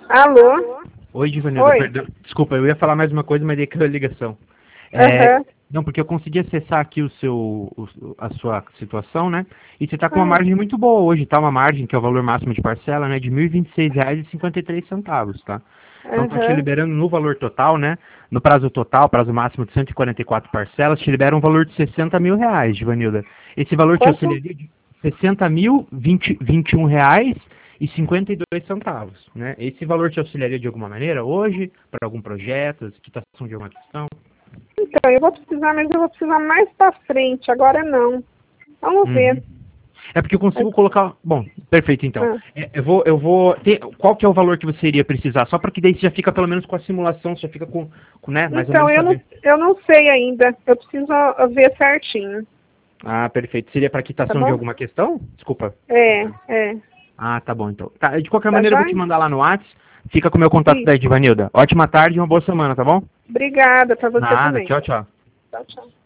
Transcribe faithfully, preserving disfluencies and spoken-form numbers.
Alô? Oi, Divanilda, Oi. perdão. Desculpa, eu ia falar mais uma coisa, mas dei caiu a ligação. É, Aham. Não, porque eu consegui acessar aqui o seu, o- a sua situação, né? E você está com uma Ah, margem muito boa hoje, tá? Uma margem, que é o valor máximo de parcela, né? De mil e vinte e seis reais e cinquenta e três centavos, tá? Então tá te Aham. liberando no valor total, né? No prazo total, prazo máximo de cento e quarenta e quatro parcelas, te libera um valor de sessenta mil reais, Divanilda. Esse valor te Quanto? auxiliaria de sessenta mil, vinte, vinte e um reais e cinquenta e dois centavos, né? Esse valor te auxiliaria de alguma maneira hoje, para algum projeto, quitação de alguma questão? Então, eu vou precisar, mas eu vou precisar mais pra frente. Agora não. Vamos Uhum. ver. É porque eu consigo colocar. Bom, perfeito então. Ah. É, eu vou, eu vou. Ter... Qual que é o valor que você iria precisar? Só para que daí você já fica pelo menos com a simulação, você já fica com, com né, mais ou Então, menos eu não, saber. eu não sei ainda. Eu preciso ah, ver certinho. Ah, perfeito. Seria para Tá quitação de bom? alguma questão? Desculpa. É, é. Ah, tá bom então. Tá, de qualquer Tá maneira eu vou te joia? mandar lá no WhatsApp. Fica com o meu contato da Isso. Edvanilda. Ótima tarde e uma boa semana, tá bom? Obrigada pra você Nada, também. tchau, tchau. Tchau, tchau.